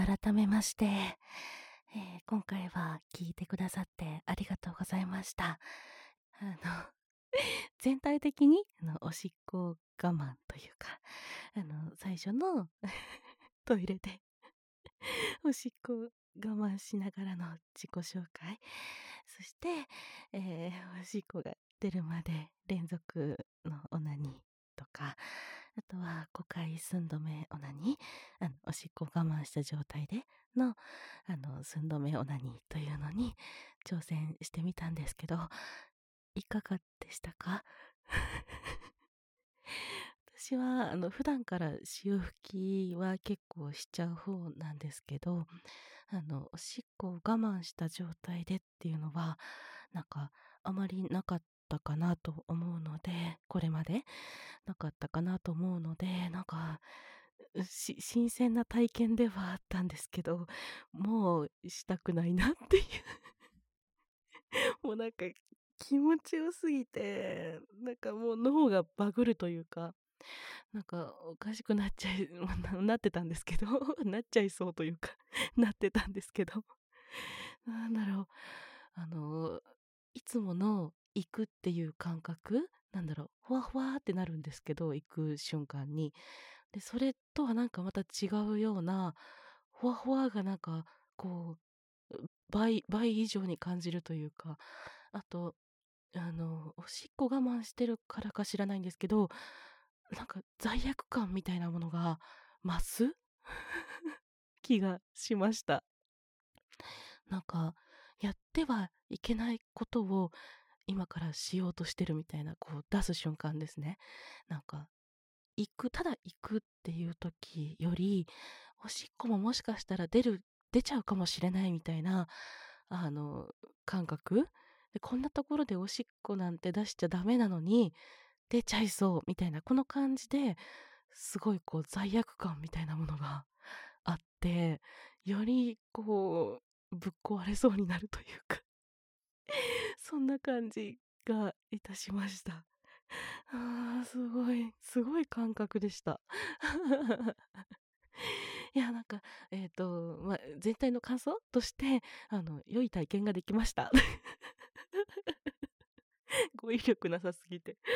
改めまして、今回は聞いてくださってありがとうございました。全体的におしっこ我慢というか、最初のトイレでおしっこ我慢しながらの自己紹介、そして、おしっこが出るまで連続のオナニーとか、あとは5回寸止めオナニー、おしっこ我慢した状態での、寸止めオナニーというのに挑戦してみたんですけど、いかがでしたか？私は普段から潮吹きは結構しちゃう方なんですけど、おしっこを我慢した状態でっていうのはなんかあまりなかったかなと思うので、これまでなかったかなと思うので、なんか新鮮な体験ではあったんですけど、もうしたくないなっていうもうなんか気持ちよすぎて、なんかもう脳がバグるというか、なんかおかしくなっちゃい、なってたんですけど、なっちゃいそうというかなってたんですけど、なんだろう、あの、いつもの行くっていう感覚、なんだろう、ふわふわってなるんですけど、行く瞬間に。で、それとはなんかまた違うような、ふわふわがなんか、こ倍以上に感じるというか、あと、おしっこ我慢してるからか知らないんですけど、なんか罪悪感みたいなものが増す気がしました。なんか、やってはいけないことを今からしようとしてるみたいな、こう出す瞬間ですね。なんか、ただ行くっていう時より、おしっこももしかしたら出ちゃうかもしれないみたいな、あの、感覚で、こんなところでおしっこなんて出しちゃダメなのに、出ちゃいそうみたいな、この感じですごいこう罪悪感みたいなものがあって、よりこう、ぶっ壊れそうになるというかそんな感じがいたしました。すごい感覚でした。いや、なんか、全体の感想として、良い体験ができました。語彙力なさすぎて。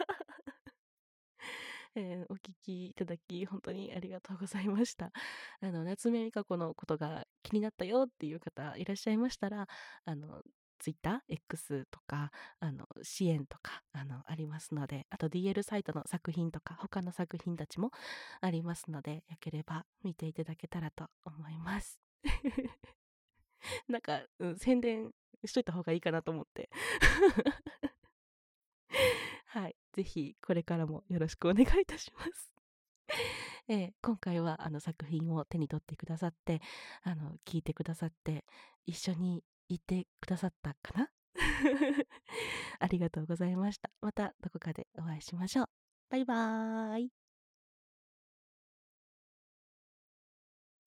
お聞きいただき、本当にありがとうございました。夏目美香子のことが気になったよっていう方いらっしゃいましたら、Twitter、X とか、支援とか、ありますので、あと DL サイトの作品とか、他の作品たちもありますので、よければ見ていただけたらと思います。なんか、宣伝しといた方がいいかなと思って。はい。ぜひ、これからもよろしくお願いいたします。今回は作品を手に取ってくださって、聞いてくださって、一緒にいてくださったかなありがとうございました。またどこかでお会いしましょう。バイバーイ。